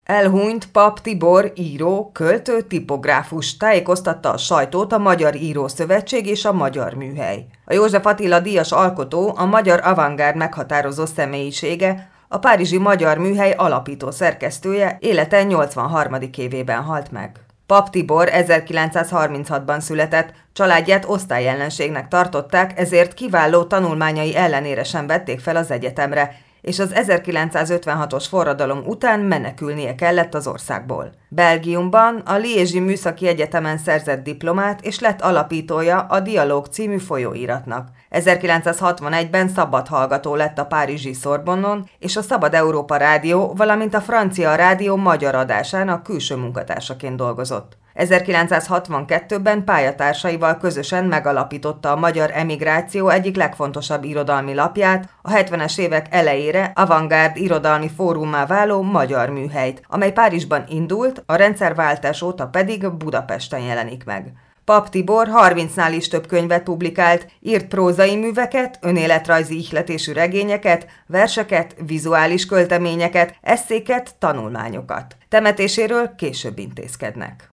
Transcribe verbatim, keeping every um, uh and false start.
Elhunyt Papp Tibor író, költő, tipográfus, tájékoztatta a sajtót a Magyar Írószövetség és a Magyar Műhely. A József Attila díjas alkotó, a magyar avantgárd meghatározó személyisége, a párizsi Magyar Műhely alapító szerkesztője, élete nyolcvanharmadik évében halt meg. Papp Tibor ezerkilencszázharminchatban született, családját osztályellenségnek tartották, ezért kiváló tanulmányai ellenére sem vették fel az egyetemre, és az ezerkilencszázötvenhatos forradalom után menekülnie kellett az országból. Belgiumban a Liézsi Műszaki Egyetemen szerzett diplomát, és lett alapítója a Dialóg című folyóiratnak. ezerkilencszázhatvanegyben szabadhallgató lett a párizsi Sorbonnon, és a Szabad Európa Rádió, valamint a Francia Rádió magyar adásának külső munkatársaként dolgozott. ezerkilencszázhatvankettőben pályatársaival közösen megalapította a magyar emigráció egyik legfontosabb irodalmi lapját, a hetvenes évek elejére avantgárd irodalmi fórummá váló Magyar Műhelyt, amely Párizsban indult, a rendszerváltás óta pedig Budapesten jelenik meg. Papp Tibor harmincnál is több könyvet publikált, írt prózai műveket, önéletrajzi ihletésű regényeket, verseket, vizuális költeményeket, esszéket, tanulmányokat. Temetéséről később intézkednek.